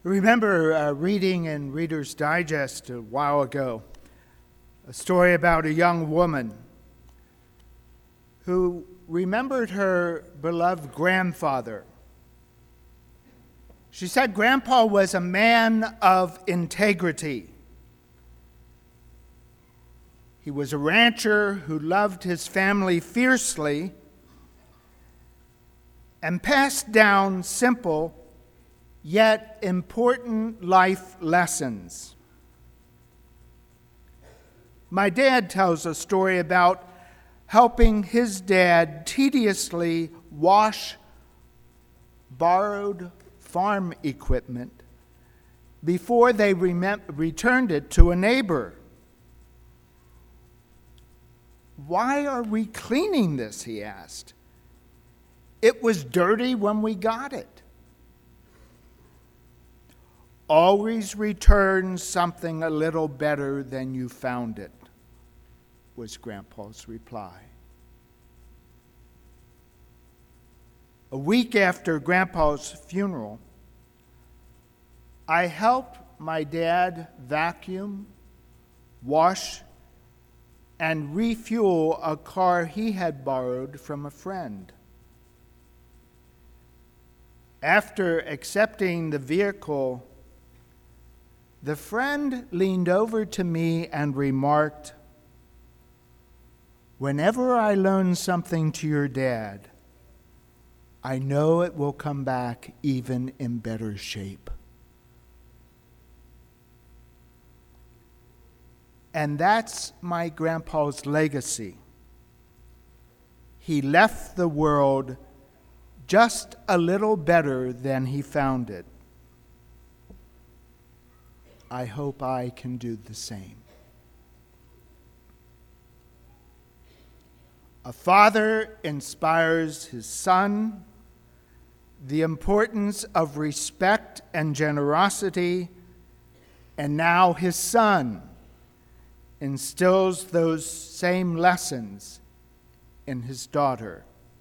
I remember reading in Reader's Digest a while ago a story about a young woman who remembered her beloved grandfather. She said Grandpa was a man of integrity. He was a rancher who loved his family fiercely and passed down simple yet important life lessons. My dad tells a story about helping his dad tediously wash borrowed farm equipment before they returned it to a neighbor. "Why are we cleaning this?" he asked. "It was dirty when we got it." "Always return something a little better than you found it," was Grandpa's reply. A week after Grandpa's funeral, I helped my dad vacuum, wash, and refuel a car he had borrowed from a friend. After accepting the vehicle, the friend leaned over to me and remarked, "Whenever I loan something to your dad, I know it will come back even in better shape." And that's my grandpa's legacy. He left the world just a little better than he found it. I hope I can do the same. A father inspires his son. The importance of respect and generosity, and now his son instills those same lessons in his daughter.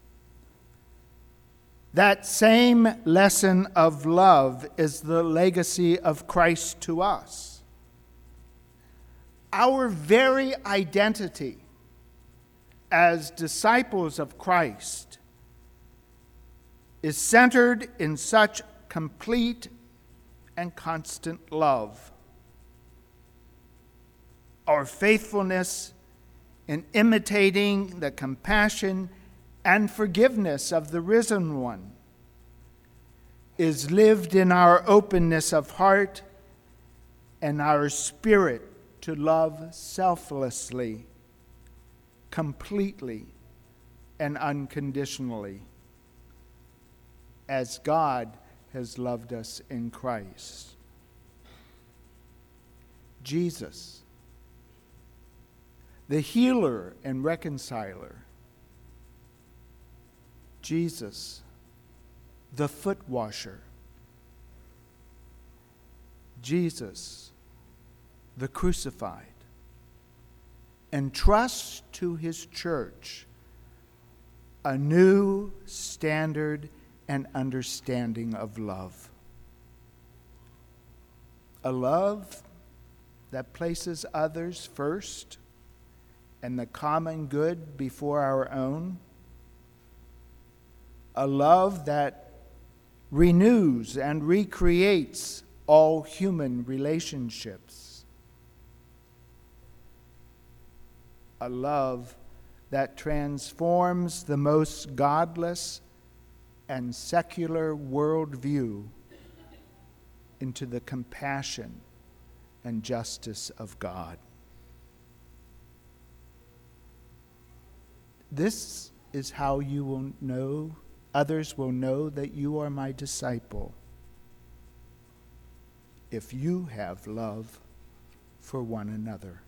That same lesson of love is the legacy of Christ to us. Our very identity as disciples of Christ is centered in such complete and constant love. Our faithfulness in imitating the compassion and forgiveness of the risen one is lived in our openness of heart and our spirit to love selflessly, completely, and unconditionally, as God has loved us in Christ. Jesus, the healer and reconciler. Jesus, the foot washer. Jesus, the crucified. Entrusts to his church a new standard and understanding of love. A love that places others first and the common good before our own. A love that renews and recreates all human relationships. A love that transforms the most godless and secular worldview into the compassion and justice of God. This is how you will know, others will know that you are my disciple, if you have love for one another.